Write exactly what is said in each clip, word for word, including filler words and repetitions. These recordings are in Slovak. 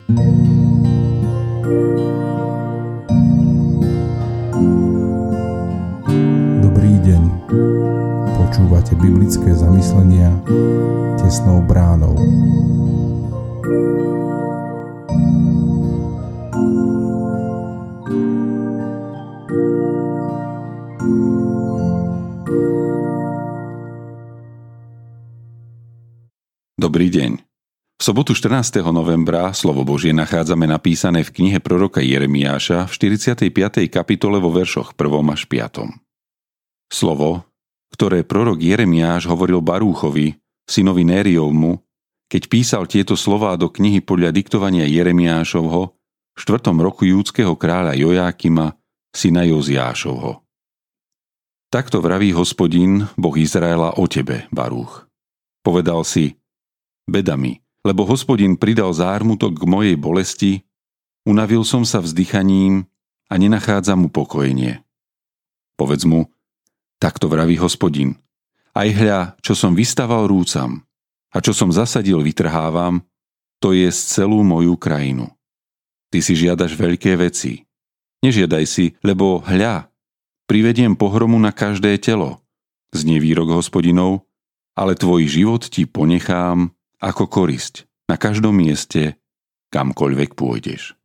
Dobrý deň. Počúvate biblické zamyslenia Tesnou bránou. Dobrý deň. V sobotu štrnásteho novembra slovo Božie nachádzame napísané v knihe proroka Jeremiáša v štyridsiatej piatej kapitole vo veršoch prvom až piatom. Slovo, ktoré prorok Jeremiáš hovoril Barúchovi, synovi Nériovmu, keď písal tieto slová do knihy podľa diktovania Jeremiášovho v štvrtom roku júdskeho kráľa Jojákima, syna Joziášovho. Takto vraví Hospodin, Boh Izraela, o tebe, Barúch. Povedal si: Beda mi, lebo Hospodin pridal zármutok k mojej bolesti, unavil som sa vzdychaním a nenachádzam mu pokojenie. Povedz mu: takto vraví Hospodin, aj hľa, čo som vystaval rúcam a čo som zasadil vytrhávam, to je z celú moju krajinu. Ty si žiadaš veľké veci. Nežiadaj si, lebo hľa, privediem pohromu na každé telo, znie výrok Hospodinov, ale tvoj život ti ponechám ako korisť na každom mieste, kamkoľvek pôjdeš.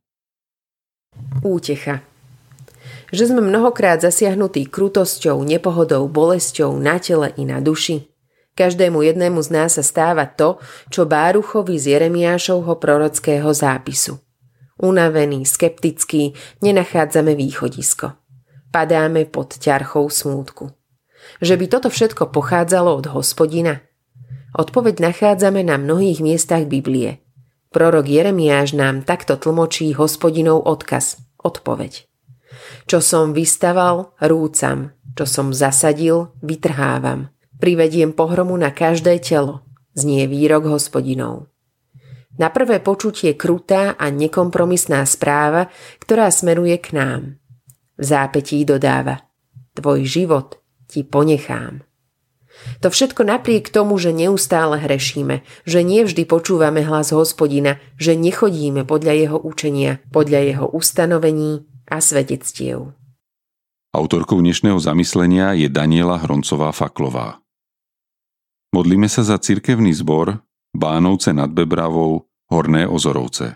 Útecha. Že sme mnohokrát zasiahnutí krutosťou, nepohodou, bolesťou na tele i na duši. Každému jednému z nás sa stáva to, čo Báruchovi z Jeremiášovho prorockého zápisu. Unavený, skeptický, nenachádzame východisko. Padáme pod ťarchou smútku. Že by toto všetko pochádzalo od Hospodina? Odpoveď nachádzame na mnohých miestach Biblie. Prorok Jeremiáš nám takto tlmočí Hospodinov odkaz, odpoveď. Čo som vystaval, rúcam, čo som zasadil, vytrhávam. Privediem pohromu na každé telo, znie výrok Hospodinov. Na prvé počutie krutá a nekompromisná správa, ktorá smeruje k nám. V zápätí dodáva: tvoj život ti ponechám. To všetko napriek tomu, že neustále hrešíme, že nevždy počúvame hlas Hospodina, že nechodíme podľa jeho učenia, podľa jeho ustanovení a svedectiev. Autorkou dnešného zamyslenia je Daniela Hroncová-Faklová. Modlíme sa za cirkevný zbor Bánovce nad Bebravou, Horné Ozorovce.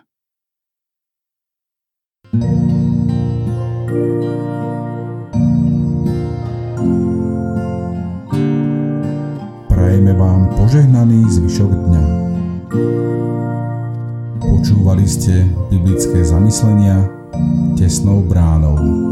Prajeme vám požehnaný zvyšok dňa. Počúvali ste biblické zamyslenia Tesnou bránou.